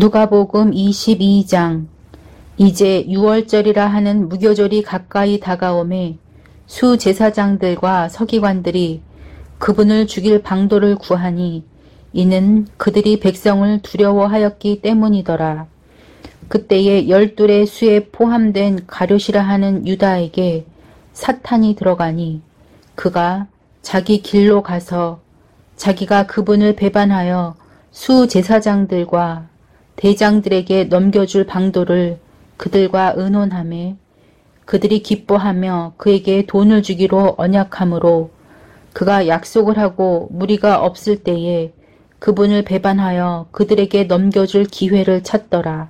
누가복음 22장. 이제 유월절이라 하는 무교절이 가까이 다가오매 수제사장들과 서기관들이 그분을 죽일 방도를 구하니 이는 그들이 백성을 두려워하였기 때문이더라. 그때에 12의 수에 포함된 가룟이라 하는 유다에게 사탄이 들어가니 그가 자기 길로 가서 자기가 그분을 배반하여 수제사장들과 대장들에게 넘겨줄 방도를 그들과 의논하매 그들이 기뻐하며 그에게 돈을 주기로 언약하므로 그가 약속을 하고 무리가 없을 때에 그분을 배반하여 그들에게 넘겨줄 기회를 찾더라.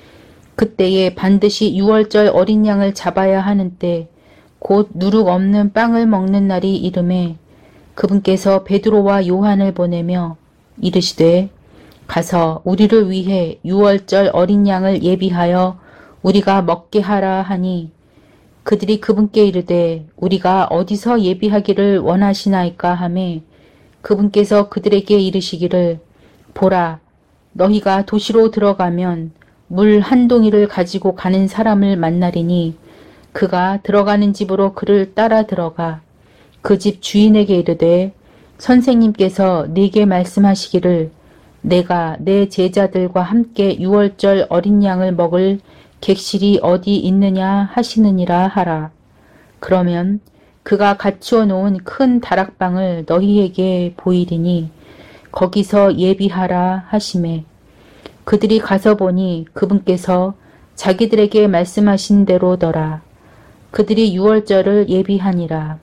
그때에 반드시 유월절 어린 양을 잡아야 하는 때 곧 누룩 없는 빵을 먹는 날이 이르매 그분께서 베드로와 요한을 보내며 이르시되 가서 우리를 위해 유월절 어린 양을 예비하여 우리가 먹게 하라 하니 그들이 그분께 이르되 우리가 어디서 예비하기를 원하시나이까 하매 그분께서 그들에게 이르시기를 보라 너희가 도시로 들어가면 물 한 동이를 가지고 가는 사람을 만나리니 그가 들어가는 집으로 그를 따라 들어가 그 집 주인에게 이르되 선생님께서 네게 말씀하시기를 내가 내 제자들과 함께 유월절 어린 양을 먹을 객실이 어디 있느냐 하시느니라 하라. 그러면 그가 갖추어 놓은 큰 다락방을 너희에게 보이리니 거기서 예비하라 하시매 그들이 가서 보니 그분께서 자기들에게 말씀하신 대로더라. 그들이 유월절을 예비하니라.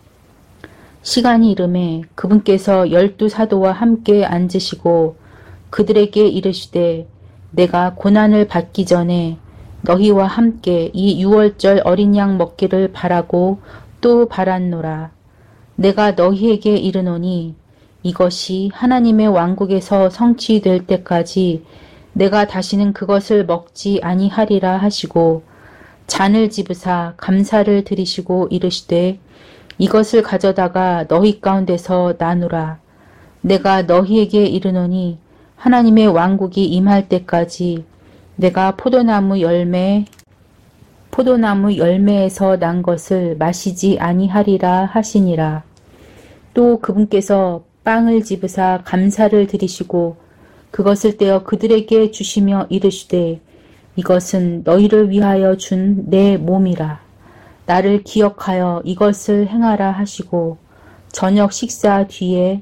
시간이 이르매 그분께서 12 사도와 함께 앉으시고 그들에게 이르시되 내가 고난을 받기 전에 너희와 함께 이 유월절 어린 양 먹기를 바라고 또 바랐노라. 내가 너희에게 이르노니 이것이 하나님의 왕국에서 성취될 때까지 내가 다시는 그것을 먹지 아니하리라 하시고 잔을 집으사 감사를 드리시고 이르시되 이것을 가져다가 너희 가운데서 나누라. 내가 너희에게 이르노니 하나님의 왕국이 임할 때까지 내가 포도나무 열매에서 난 것을 마시지 아니하리라 하시니라. 또 그분께서 빵을 집으사 감사를 드리시고 그것을 떼어 그들에게 주시며 이르시되 이것은 너희를 위하여 준 내 몸이라. 나를 기억하여 이것을 행하라 하시고 저녁 식사 뒤에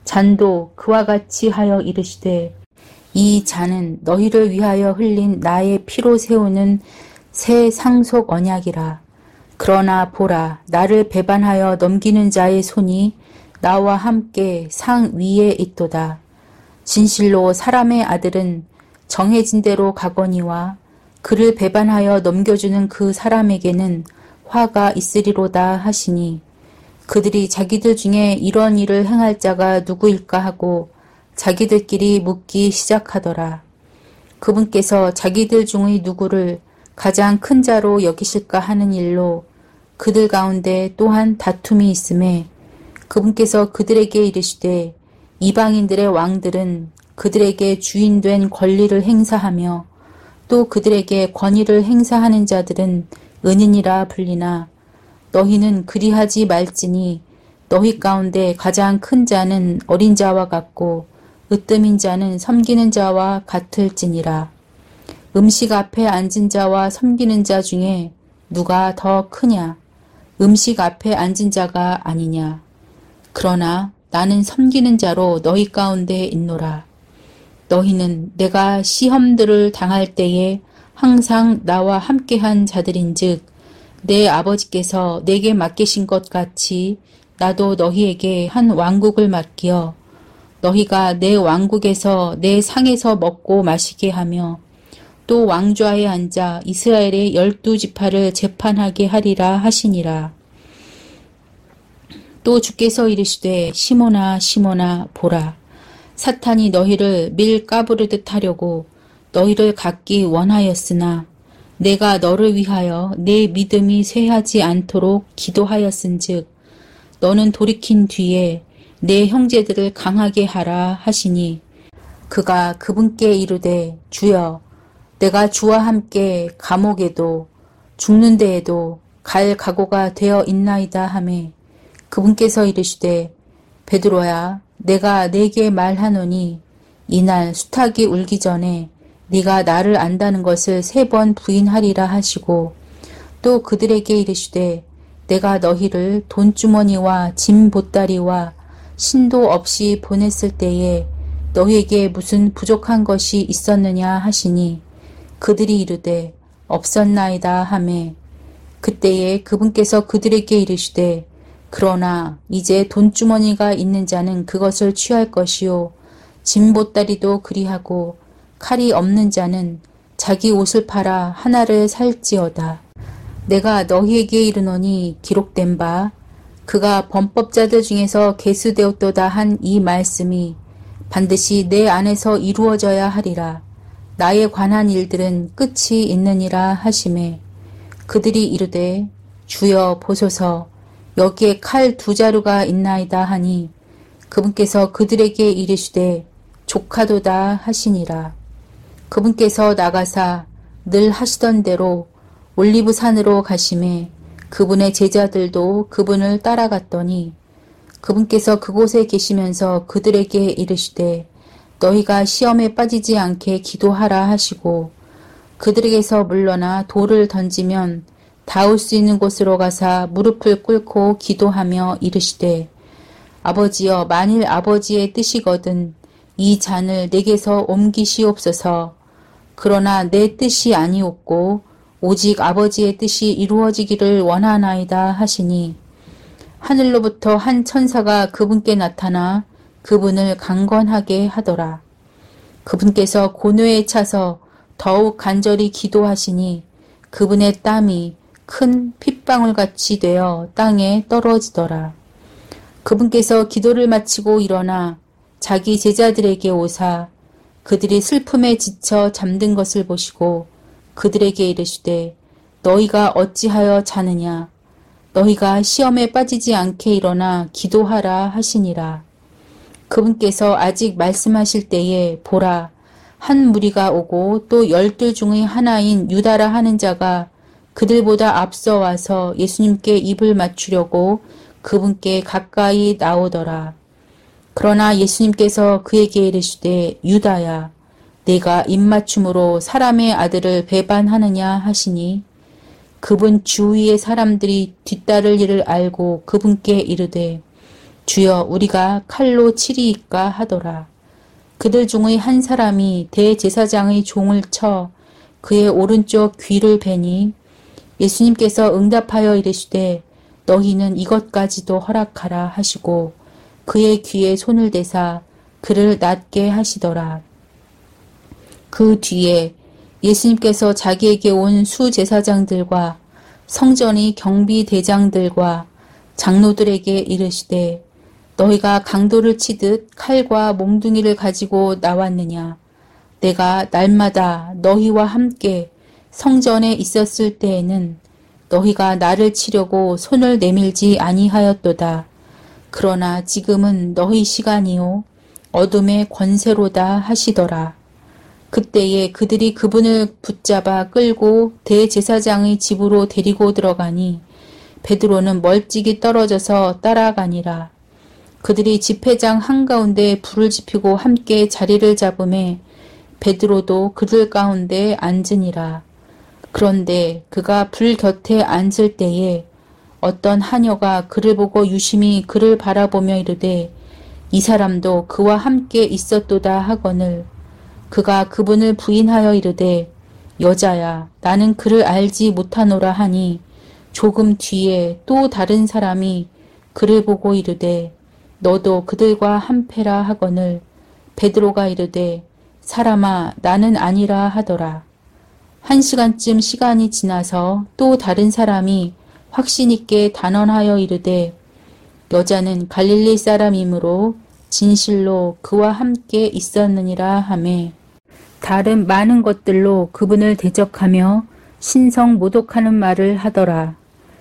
잔도 그와 같이 하여 이르시되 이 잔은 너희를 위하여 흘린 나의 피로 세우는 새 상속 언약이라. 그러나 보라 나를 배반하여 넘기는 자의 손이 나와 함께 상 위에 있도다. 진실로 사람의 아들은 정해진 대로 가거니와 그를 배반하여 넘겨주는 그 사람에게는 화가 있으리로다 하시니 그들이 자기들 중에 이런 일을 행할 자가 누구일까 하고 자기들끼리 묻기 시작하더라. 그분께서 자기들 중의 누구를 가장 큰 자로 여기실까 하는 일로 그들 가운데 또한 다툼이 있음에 그분께서 그들에게 이르시되 이방인들의 왕들은 그들에게 주인된 권리를 행사하며 또 그들에게 권위를 행사하는 자들은 은인이라 불리나 너희는 그리하지 말지니 너희 가운데 가장 큰 자는 어린 자와 같고 으뜸인 자는 섬기는 자와 같을지니라. 음식 앞에 앉은 자와 섬기는 자 중에 누가 더 크냐? 음식 앞에 앉은 자가 아니냐? 그러나 나는 섬기는 자로 너희 가운데 있노라. 너희는 내가 시험들을 당할 때에 항상 나와 함께한 자들인즉 내 아버지께서 내게 맡기신 것 같이 나도 너희에게 한 왕국을 맡기어 너희가 내 왕국에서 내 상에서 먹고 마시게 하며 또 왕좌에 앉아 이스라엘의 12지파를 재판하게 하리라 하시니라. 또 주께서 이르시되 시몬아 시몬아 보라 사탄이 너희를 밀 까부르듯 하려고 너희를 갖기 원하였으나 내가 너를 위하여 내 믿음이 쇠하지 않도록 기도하였은즉 너는 돌이킨 뒤에 내 형제들을 강하게 하라 하시니 그가 그분께 이르되 주여 내가 주와 함께 감옥에도 죽는 데에도 갈 각오가 되어 있나이다 하매 그분께서 이르시되 베드로야 내가 네게 말하노니 이날 수탉이 울기 전에 네가 나를 안다는 것을 3번 부인하리라 하시고 또 그들에게 이르시되 내가 너희를 돈주머니와 짐 보따리와 신도 없이 보냈을 때에 너희에게 무슨 부족한 것이 있었느냐 하시니 그들이 이르되 없었나이다 하매 그때에 그분께서 그들에게 이르시되 그러나 이제 돈주머니가 있는 자는 그것을 취할 것이요 짐 보따리도 그리하고 칼이 없는 자는 자기 옷을 팔아 하나를 살지어다. 내가 너희에게 이르노니 기록된 바 그가 범법자들 중에서 계수되었도다 한 이 말씀이 반드시 내 안에서 이루어져야 하리라. 나에 관한 일들은 끝이 있느니라 하시매 그들이 이르되 주여 보소서 여기에 칼 2자루가 있나이다 하니 그분께서 그들에게 이르시되 족하도다 하시니라. 그분께서 나가사 늘 하시던 대로 올리브산으로 가시매 그분의 제자들도 그분을 따라갔더니 그분께서 그곳에 계시면서 그들에게 이르시되 너희가 시험에 빠지지 않게 기도하라 하시고 그들에게서 물러나 돌을 던지면 닿을 수 있는 곳으로 가사 무릎을 꿇고 기도하며 이르시되 아버지여 만일 아버지의 뜻이거든 이 잔을 내게서 옮기시옵소서. 그러나 내 뜻이 아니옵고 오직 아버지의 뜻이 이루어지기를 원하나이다 하시니 하늘로부터 한 천사가 그분께 나타나 그분을 강건하게 하더라. 그분께서 고뇌에 차서 더욱 간절히 기도하시니 그분의 땀이 큰 핏방울같이 되어 땅에 떨어지더라. 그분께서 기도를 마치고 일어나 자기 제자들에게 오사 그들이 슬픔에 지쳐 잠든 것을 보시고 그들에게 이르시되 너희가 어찌하여 자느냐 너희가 시험에 빠지지 않게 일어나 기도하라 하시니라. 그분께서 아직 말씀하실 때에 보라 한 무리가 오고 또 12 중의 하나인 유다라 하는 자가 그들보다 앞서 와서 예수님께 입을 맞추려고 그분께 가까이 나오더라. 그러나 예수님께서 그에게 이르시되 유다야 내가 입맞춤으로 사람의 아들을 배반하느냐 하시니 그분 주위의 사람들이 뒤따를 일을 알고 그분께 이르되 주여 우리가 칼로 치리이까 하더라. 그들 중의 한 사람이 대제사장의 종을 쳐 그의 오른쪽 귀를 베니 예수님께서 응답하여 이르시되 너희는 이것까지도 허락하라 하시고 그의 귀에 손을 대사 그를 낫게 하시더라. 그 뒤에 예수님께서 자기에게 온 수제사장들과 성전의 경비대장들과 장로들에게 이르시되 너희가 강도를 치듯 칼과 몽둥이를 가지고 나왔느냐. 내가 날마다 너희와 함께 성전에 있었을 때에는 너희가 나를 치려고 손을 내밀지 아니하였도다. 그러나 지금은 너희 시간이요 어둠의 권세로다 하시더라. 그때에 그들이 그분을 붙잡아 끌고 대제사장의 집으로 데리고 들어가니 베드로는 멀찍이 떨어져서 따라가니라. 그들이 집회장 한가운데 불을 지피고 함께 자리를 잡음에 베드로도 그들 가운데 앉으니라. 그런데 그가 불 곁에 앉을 때에 어떤 하녀가 그를 보고 유심히 그를 바라보며 이르되 이 사람도 그와 함께 있었도다 하거늘 그가 그분을 부인하여 이르되 여자야 나는 그를 알지 못하노라 하니 조금 뒤에 또 다른 사람이 그를 보고 이르되 너도 그들과 한패라 하거늘 베드로가 이르되 사람아 나는 아니라 하더라. 1시간쯤 시간이 지나서 또 다른 사람이 확신 있게 단언하여 이르되 여자는 갈릴리 사람이므로 진실로 그와 함께 있었느니라 하매 다른 많은 것들로 그분을 대적하며 신성 모독하는 말을 하더라.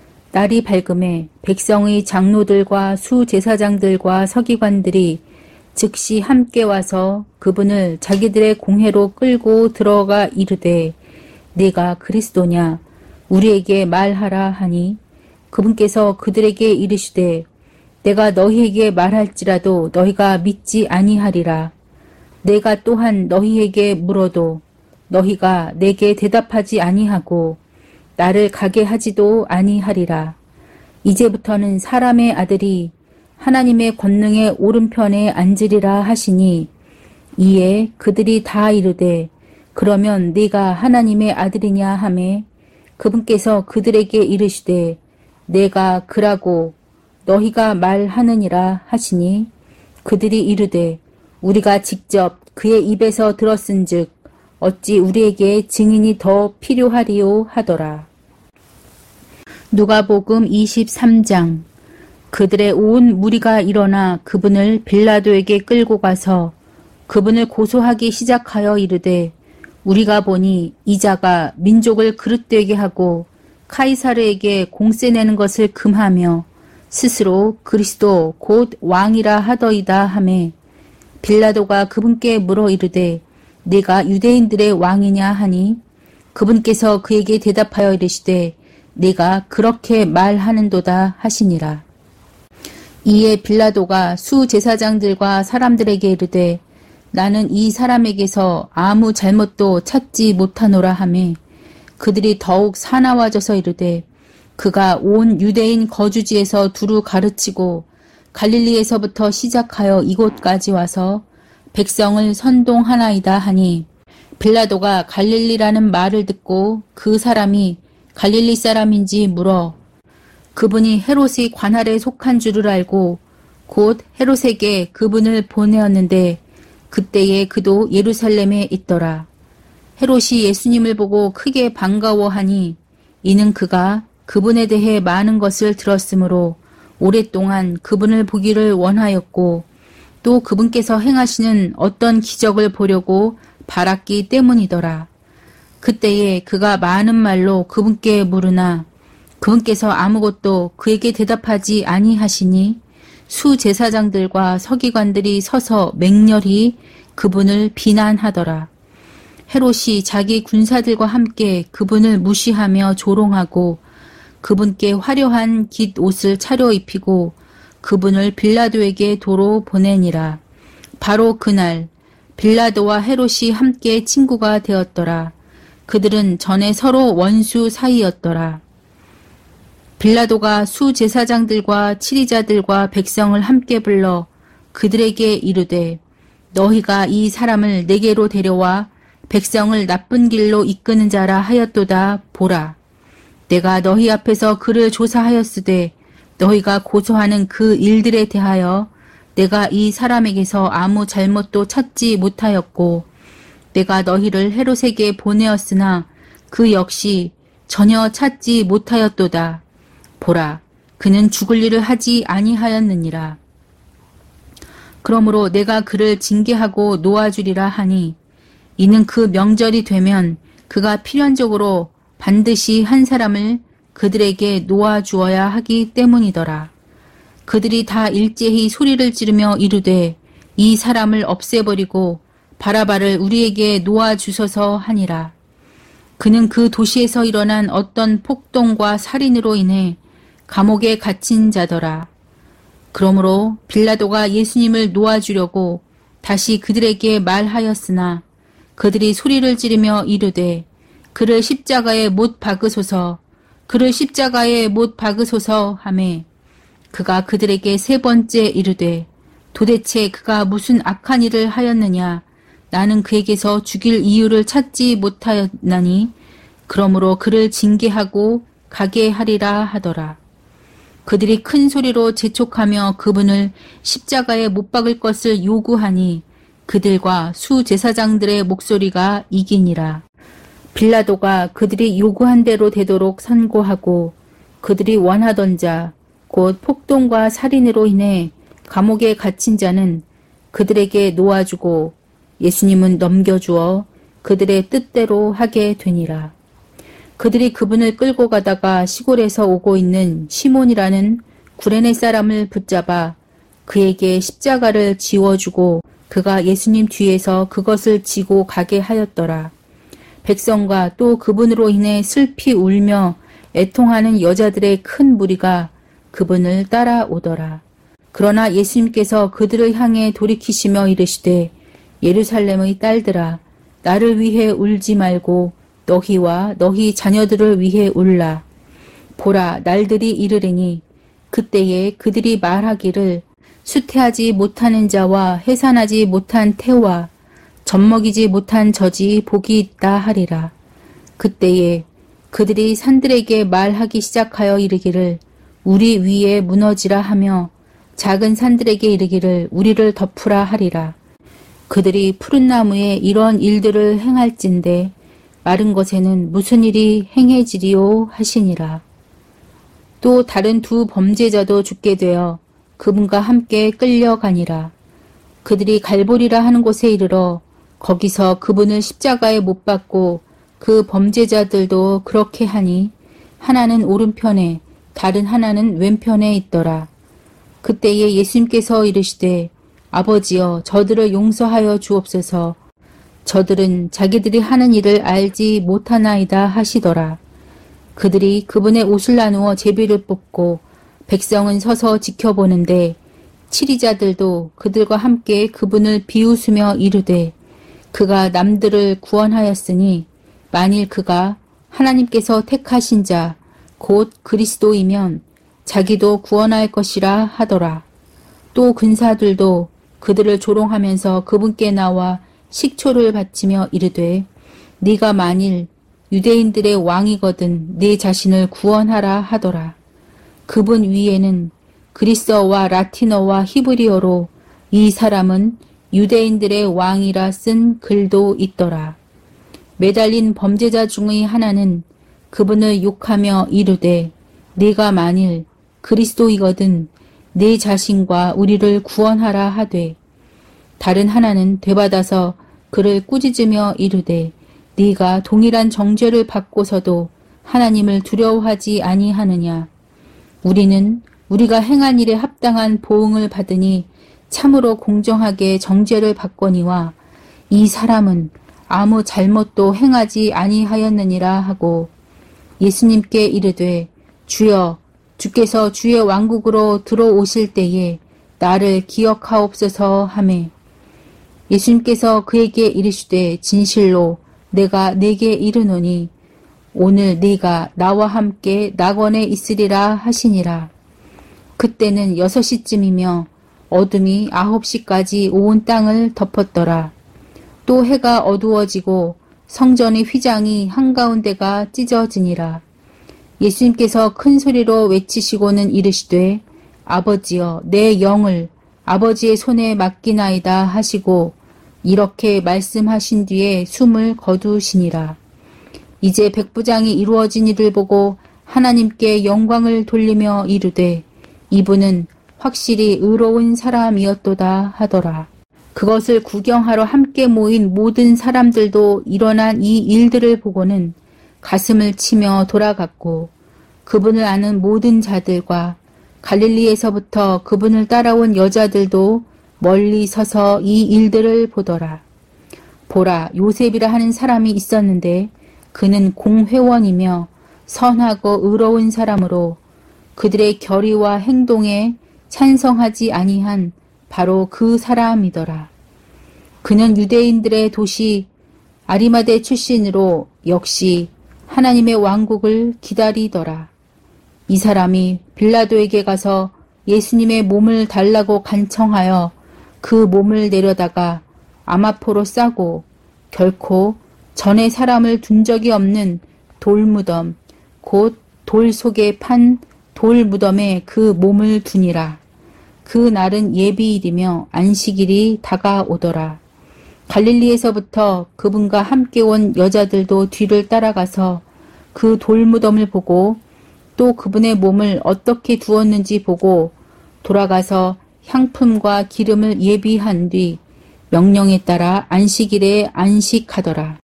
날이 밝음에 백성의 장로들과 수제사장들과 서기관들이 즉시 함께 와서 그분을 자기들의 공회로 끌고 들어가 이르되 네가 그리스도냐 우리에게 말하라 하니 그분께서 그들에게 이르시되 내가 너희에게 말할지라도 너희가 믿지 아니하리라. 내가 또한 너희에게 물어도 너희가 내게 대답하지 아니하고 나를 가게 하지도 아니하리라. 이제부터는 사람의 아들이 하나님의 권능의 오른편에 앉으리라 하시니 이에 그들이 다 이르되 그러면 네가 하나님의 아들이냐 하매 그분께서 그들에게 이르시되 내가 그라고 너희가 말하느니라 하시니 그들이 이르되 우리가 직접 그의 입에서 들었은즉 어찌 우리에게 증인이 더 필요하리요 하더라. 누가복음 23장. 그들의 온 무리가 일어나 그분을 빌라도에게 끌고 가서 그분을 고소하기 시작하여 이르되 우리가 보니 이 자가 민족을 그릇되게 하고 카이사르에게 공세 내는 것을 금하며 스스로 그리스도 곧 왕이라 하더이다 하매 빌라도가 그분께 물어 이르되 네가 유대인들의 왕이냐 하니 그분께서 그에게 대답하여 이르시되 네가 그렇게 말하는도다 하시니라. 이에 빌라도가 수제사장들과 사람들에게 이르되 나는 이 사람에게서 아무 잘못도 찾지 못하노라 하매 그들이 더욱 사나워져서 이르되 그가 온 유대인 거주지에서 두루 가르치고 갈릴리에서부터 시작하여 이곳까지 와서 백성을 선동하나이다 하니 빌라도가 갈릴리라는 말을 듣고 그 사람이 갈릴리 사람인지 물어 그분이 헤롯의 관할에 속한 줄을 알고 곧 헤롯에게 그분을 보내었는데 그때에 그도 예루살렘에 있더라. 헤롯이 예수님을 보고 크게 반가워하니 이는 그가 그분에 대해 많은 것을 들었으므로 오랫동안 그분을 보기를 원하였고 또 그분께서 행하시는 어떤 기적을 보려고 바랐기 때문이더라. 그때에 그가 많은 말로 그분께 물으나 그분께서 아무것도 그에게 대답하지 아니하시니 수제사장들과 서기관들이 서서 맹렬히 그분을 비난하더라. 헤롯이 자기 군사들과 함께 그분을 무시하며 조롱하고 그분께 화려한 깃 옷을 차려입히고 그분을 빌라도에게 도로 보내니라. 바로 그날 빌라도와 헤롯이 함께 친구가 되었더라. 그들은 전에 서로 원수 사이였더라. 빌라도가 수제사장들과 치리자들과 백성을 함께 불러 그들에게 이르되 너희가 이 사람을 내게로 데려와 백성을 나쁜 길로 이끄는 자라 하였도다 보라. 내가 너희 앞에서 그를 조사하였으되 너희가 고소하는 그 일들에 대하여 내가 이 사람에게서 아무 잘못도 찾지 못하였고 내가 너희를 헤롯에게 보내었으나 그 역시 전혀 찾지 못하였도다. 보라, 그는 죽을 일을 하지 아니하였느니라. 그러므로 내가 그를 징계하고 놓아주리라 하니 이는 그 명절이 되면 그가 필연적으로 반드시 한 사람을 그들에게 놓아주어야 하기 때문이더라. 그들이 다 일제히 소리를 지르며 이르되 이 사람을 없애버리고 바라바를 우리에게 놓아주소서 하니라. 그는 그 도시에서 일어난 어떤 폭동과 살인으로 인해 감옥에 갇힌 자더라. 그러므로 빌라도가 예수님을 놓아주려고 다시 그들에게 말하였으나 그들이 소리를 지르며 이르되 그를 십자가에 못 박으소서, 그를 십자가에 못 박으소서 하매 그가 그들에게 세 번째 이르되 도대체 그가 무슨 악한 일을 하였느냐? 나는 그에게서 죽일 이유를 찾지 못하였나니 그러므로 그를 징계하고 가게 하리라 하더라. 그들이 큰 소리로 재촉하며 그분을 십자가에 못 박을 것을 요구하니 그들과 수제사장들의 목소리가 이기니라. 빌라도가 그들이 요구한 대로 되도록 선고하고 그들이 원하던 자, 곧 폭동과 살인으로 인해 감옥에 갇힌 자는 그들에게 놓아주고 예수님은 넘겨주어 그들의 뜻대로 하게 되니라. 그들이 그분을 끌고 가다가 시골에서 오고 있는 시몬이라는 구레네 사람을 붙잡아 그에게 십자가를 지워주고 그가 예수님 뒤에서 그것을 지고 가게 하였더라. 백성과 또 그분으로 인해 슬피 울며 애통하는 여자들의 큰 무리가 그분을 따라오더라. 그러나 예수님께서 그들을 향해 돌이키시며 이르시되 예루살렘의 딸들아 나를 위해 울지 말고 너희와 너희 자녀들을 위해 울라. 보라 날들이 이르리니 그때에 그들이 말하기를 수태하지 못하는 자와 해산하지 못한 태와 젖먹이지 못한 젖이 복이 있다 하리라. 그때에 그들이 산들에게 말하기 시작하여 이르기를 우리 위에 무너지라 하며 작은 산들에게 이르기를 우리를 덮으라 하리라. 그들이 푸른 나무에 이런 일들을 행할진대 마른 것에는 무슨 일이 행해지리요 하시니라. 또 다른 두 범죄자도 죽게 되어 그분과 함께 끌려가니라. 그들이 갈보리라 하는 곳에 이르러 거기서 그분을 십자가에 못 박고 그 범죄자들도 그렇게 하니 하나는 오른편에 다른 하나는 왼편에 있더라. 그때에 예수님께서 이르시되 아버지여 저들을 용서하여 주옵소서. 저들은 자기들이 하는 일을 알지 못하나이다 하시더라. 그들이 그분의 옷을 나누어 제비를 뽑고 백성은 서서 지켜보는데 치리자들도 그들과 함께 그분을 비웃으며 이르되 그가 남들을 구원하였으니 만일 그가 하나님께서 택하신 자 곧 그리스도이면 자기도 구원할 것이라 하더라. 또 근사들도 그들을 조롱하면서 그분께 나와 식초를 바치며 이르되 네가 만일 유대인들의 왕이거든 네 자신을 구원하라 하더라. 그분 위에는 그리스어와 라틴어와 히브리어로 이 사람은 유대인들의 왕이라 쓴 글도 있더라. 매달린 범죄자 중의 하나는 그분을 욕하며 이르되 네가 만일 그리스도이거든 네 자신과 우리를 구원하라 하되 다른 하나는 되받아서 그를 꾸짖으며 이르되 네가 동일한 정죄를 받고서도 하나님을 두려워하지 아니하느냐. 우리는 우리가 행한 일에 합당한 보응을 받으니 참으로 공정하게 정죄를 받거니와 이 사람은 아무 잘못도 행하지 아니하였느니라 하고 예수님께 이르되 주여 주께서 주의 왕국으로 들어오실 때에 나를 기억하옵소서 하매 예수님께서 그에게 이르시되 진실로 내가 네게 이르노니 오늘 네가 나와 함께 낙원에 있으리라 하시니라. 그때는 6시쯤이며 어둠이 9시까지 온 땅을 덮었더라. 또 해가 어두워지고 성전의 휘장이 한가운데가 찢어지니라. 예수님께서 큰 소리로 외치시고는 이르시되 아버지여 내 영을 아버지의 손에 맡기나이다 하시고 이렇게 말씀하신 뒤에 숨을 거두시니라. 이제 백부장이 이루어진 일을 보고 하나님께 영광을 돌리며 이르되 이분은 확실히 의로운 사람이었도다 하더라. 그것을 구경하러 함께 모인 모든 사람들도 일어난 이 일들을 보고는 가슴을 치며 돌아갔고 그분을 아는 모든 자들과 갈릴리에서부터 그분을 따라온 여자들도 멀리 서서 이 일들을 보더라. 보라 요셉이라 하는 사람이 있었는데 그는 공회원이며 선하고 의로운 사람으로 그들의 결의와 행동에 찬성하지 아니한 바로 그 사람이더라. 그는 유대인들의 도시 아리마대 출신으로 역시 하나님의 왕국을 기다리더라. 이 사람이 빌라도에게 가서 예수님의 몸을 달라고 간청하여 그 몸을 내려다가 아마포로 싸고 결코 전에 사람을 둔 적이 없는 돌무덤 곧 돌 속에 판 돌무덤에 그 몸을 두니라. 그 날은 예비일이며 안식일이 다가오더라. 갈릴리에서부터 그분과 함께 온 여자들도 뒤를 따라가서 그 돌무덤을 보고 또 그분의 몸을 어떻게 두었는지 보고 돌아가서 향품과 기름을 예비한 뒤 명령에 따라 안식일에 안식하더라.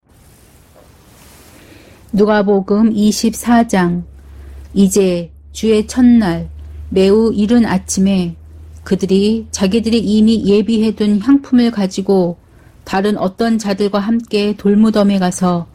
누가복음 24장. 이제 주의 첫날 매우 이른 아침에 그들이 자기들이 이미 예비해둔 향품을 가지고 다른 어떤 자들과 함께 돌무덤에 가서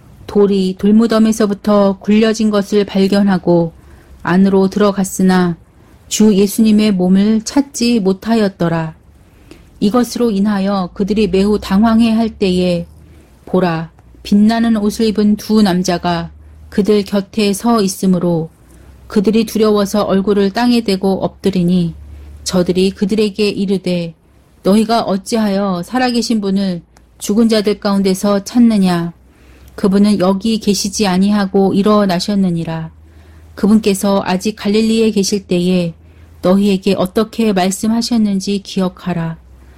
돌이 돌무덤에서부터 굴려진 것을 발견하고 안으로 들어갔으나 주 예수님의 몸을 찾지 못하였더라. 이것으로 인하여 그들이 매우 당황해할 때에 보라, 빛나는 옷을 입은 두 남자가 그들 곁에 서 있으므로 그들이 두려워서 얼굴을 땅에 대고 엎드리니 저들이 그들에게 이르되 너희가 어찌하여 살아계신 분을 죽은 자들 가운데서 찾느냐? 그분은 여기 계시지 아니하고 일어나셨느니라. 그분께서 아직 갈릴리에 계실 때에 너희에게 어떻게 말씀하셨는지 기억하라.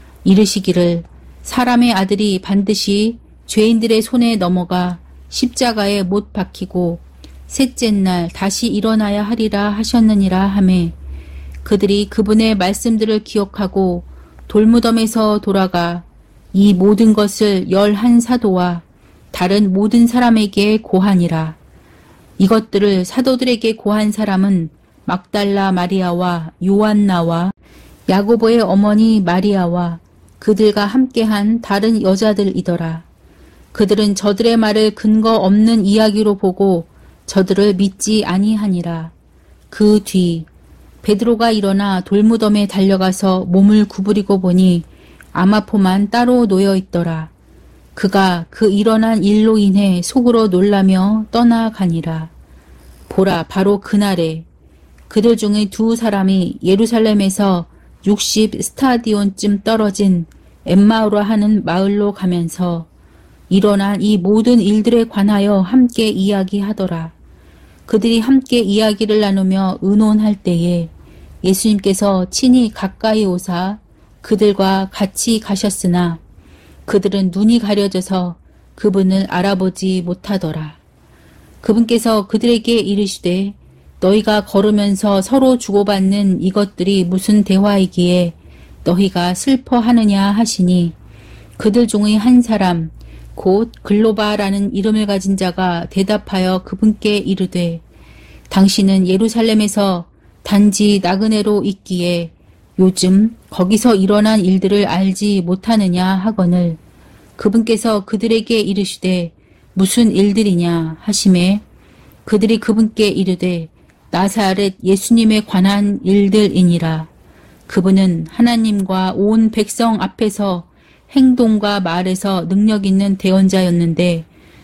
이르시기를 사람의 아들이 반드시 죄인들의 손에 넘어가 십자가에 못 박히고 셋째 날 다시 일어나야 하리라 하셨느니라 하매 그들이 그분의 말씀들을 기억하고 돌무덤에서 돌아가 이 모든 것을 11사도와 다른 모든 사람에게 고하니라. 이것들을 사도들에게 고한 사람은 막달라 마리아와 요한나와 야고보의 어머니 마리아와 그들과 함께한 다른 여자들이더라. 그들은 저들의 말을 근거 없는 이야기로 보고 저들을 믿지 아니하니라. 그 뒤 베드로가 일어나 돌무덤에 달려가서 몸을 구부리고 보니 아마포만 따로 놓여 있더라. 그가 그 일어난 일로 인해 속으로 놀라며 떠나가니라. 보라, 바로 그날에 그들 중에 두 사람이 예루살렘에서 60 스타디온쯤 떨어진 엠마오라 하는 마을로 가면서 일어난 이 모든 일들에 관하여 함께 이야기하더라. 그들이 함께 이야기를 나누며 의논할 때에 예수님께서 친히 가까이 오사 그들과 같이 가셨으나 그들은 눈이 가려져서 그분을 알아보지 못하더라. 그분께서 그들에게 이르시되 너희가 걸으면서 서로 주고받는 이것들이 무슨 대화이기에 너희가 슬퍼하느냐 하시니 그들 중의 한 사람 곧 글로바라는 이름을 가진 자가 대답하여 그분께 이르되 당신은 예루살렘에서 단지 나그네로 있기에 요즘 거기서 일어난 일들을 알지 못하느냐 하거늘 그분께서 그들에게 이르시되 무슨 일들이냐 하시매 그들이 그분께 이르되 나사렛 예수님에 관한 일들이니라. 그분은 하나님과 온 백성 앞에서 행동과 말에서 능력 있는 대언자였는데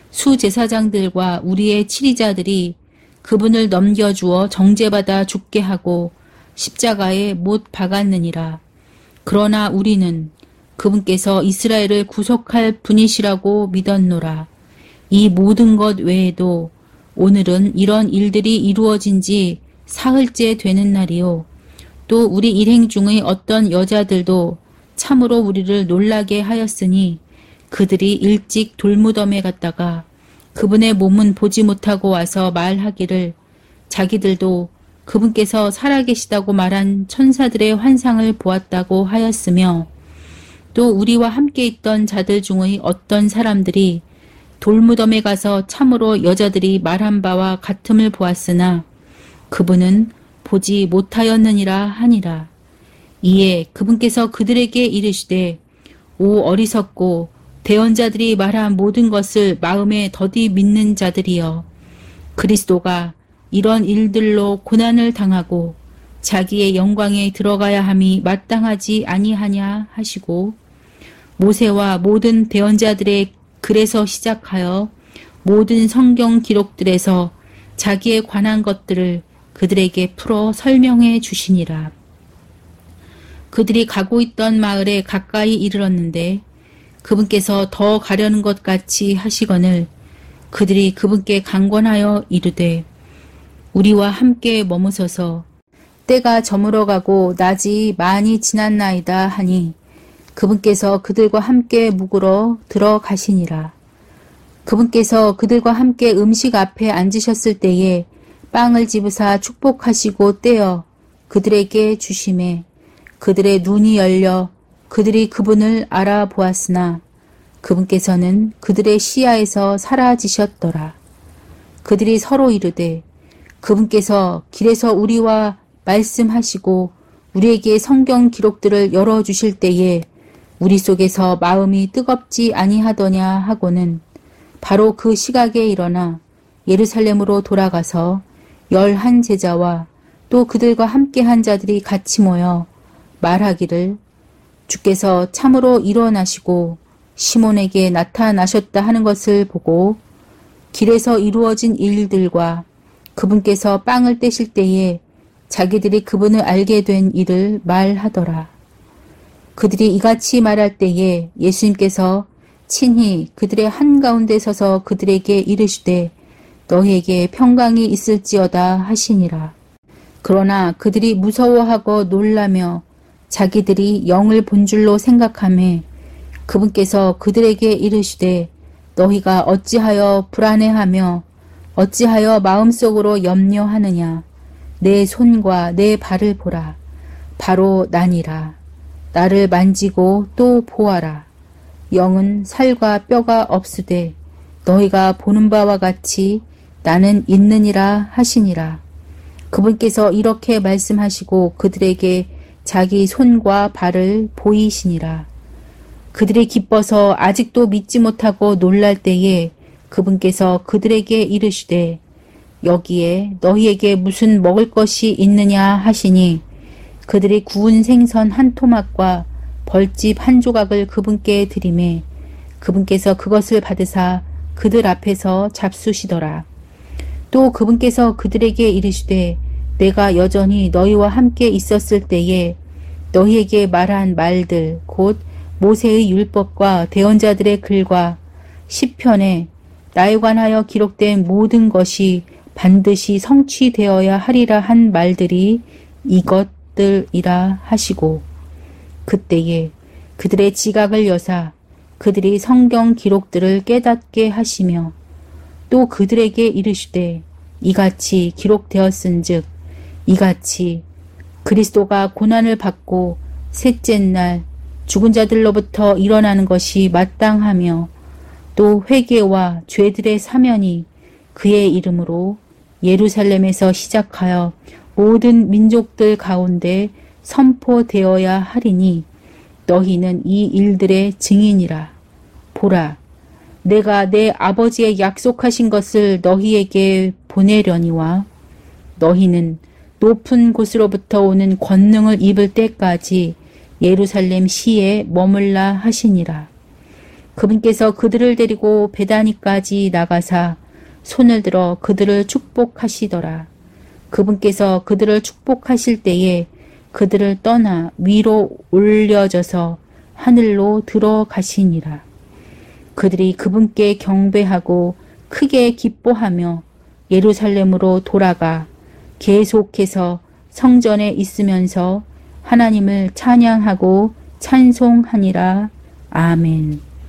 수제사장들과 우리의 치리자들이 그분을 넘겨주어 정죄받아 죽게 하고 십자가에 못 박았느니라. 그러나 우리는 그분께서 이스라엘을 구속할 분이시라고 믿었노라. 이 모든 것 외에도 오늘은 이런 일들이 이루어진 지 사흘째 되는 날이요. 또 우리 일행 중의 어떤 여자들도 참으로 우리를 놀라게 하였으니 그들이 일찍 돌무덤에 갔다가 그분의 몸은 보지 못하고 와서 말하기를 자기들도 그분께서 살아계시다고 말한 천사들의 환상을 보았다고 하였으며 또 우리와 함께 있던 자들 중의 어떤 사람들이 돌무덤에 가서 참으로 여자들이 말한 바와 같음을 보았으나 그분은 보지 못하였느니라 하니라. 이에 그분께서 그들에게 이르시되 오 어리석고 대언자들이 말한 모든 것을 마음에 더디 믿는 자들이여 그리스도가 이런 일들로 고난을 당하고 자기의 영광에 들어가야 함이 마땅하지 아니하냐 하시고 모세와 모든 대언자들의 글에서 시작하여 모든 성경 기록들에서 자기에 관한 것들을 그들에게 풀어 설명해 주시니라. 그들이 가고 있던 마을에 가까이 이르렀는데 그분께서 더 가려는 것 같이 하시거늘 그들이 그분께 강권하여 이르되 우리와 함께 머무서서 때가 저물어가고 낮이 많이 지났나이다 하니 그분께서 그들과 함께 묵으러 들어가시니라. 그분께서 그들과 함께 음식 앞에 앉으셨을 때에 빵을 집으사 축복하시고 떼어 그들에게 주시매 그들의 눈이 열려 그들이 그분을 알아보았으나 그분께서는 그들의 시야에서 사라지셨더라. 그들이 서로 이르되 그분께서 길에서 우리와 말씀하시고 우리에게 성경 기록들을 열어주실 때에 우리 속에서 마음이 뜨겁지 아니하더냐 하고는 바로 그 시각에 일어나 예루살렘으로 돌아가서 11 제자와 또 그들과 함께한 자들이 같이 모여 말하기를 주께서 참으로 일어나시고 시몬에게 나타나셨다 하는 것을 보고 길에서 이루어진 일들과 그분께서 빵을 떼실 때에 자기들이 그분을 알게 된 일을 말하더라. 그들이 이같이 말할 때에 예수님께서 친히 그들의 한가운데 서서 그들에게 이르시되 너희에게 평강이 있을지어다 하시니라. 그러나 그들이 무서워하고 놀라며 자기들이 영을 본 줄로 생각하매 그분께서 그들에게 이르시되 너희가 어찌하여 불안해하며 어찌하여 마음속으로 염려하느냐. 내 손과 내 발을 보라. 바로 나니라. 나를 만지고 또 보아라. 영은 살과 뼈가 없으되 너희가 보는 바와 같이 나는 있느니라 하시니라. 그분께서 이렇게 말씀하시고 그들에게 자기 손과 발을 보이시니라. 그들이 기뻐서 아직도 믿지 못하고 놀랄 때에 그분께서 그들에게 이르시되 여기에 너희에게 무슨 먹을 것이 있느냐 하시니 그들이 구운 생선 1토막과 벌집 1조각을 그분께 드리매 그분께서 그것을 받으사 그들 앞에서 잡수시더라. 또 그분께서 그들에게 이르시되 내가 여전히 너희와 함께 있었을 때에 너희에게 말한 말들 곧 모세의 율법과 대언자들의 글과 시편에 나에 관하여 기록된 모든 것이 반드시 성취되어야 하리라 한 말들이 이것들이라 하시고 그때에 그들의 지각을 여사 그들이 성경 기록들을 깨닫게 하시며 또 그들에게 이르시되 이같이 기록되었은즉 이같이 그리스도가 고난을 받고 셋째 날 죽은 자들로부터 일어나는 것이 마땅하며 또 회개와 죄들의 사면이 그의 이름으로 예루살렘에서 시작하여 모든 민족들 가운데 선포되어야 하리니 너희는 이 일들의 증인이라. 보라, 내가 내 아버지의 약속하신 것을 너희에게 보내려니와 너희는 높은 곳으로부터 오는 권능을 입을 때까지 예루살렘 시에 머물라 하시니라. 그분께서 그들을 데리고 베다니까지 나가사 손을 들어 그들을 축복하시더라. 그분께서 그들을 축복하실 때에 그들을 떠나 위로 올려져서 하늘로 들어가시니라. 그들이 그분께 경배하고 크게 기뻐하며 예루살렘으로 돌아가 계속해서 성전에 있으면서 하나님을 찬양하고 찬송하니라. 아멘.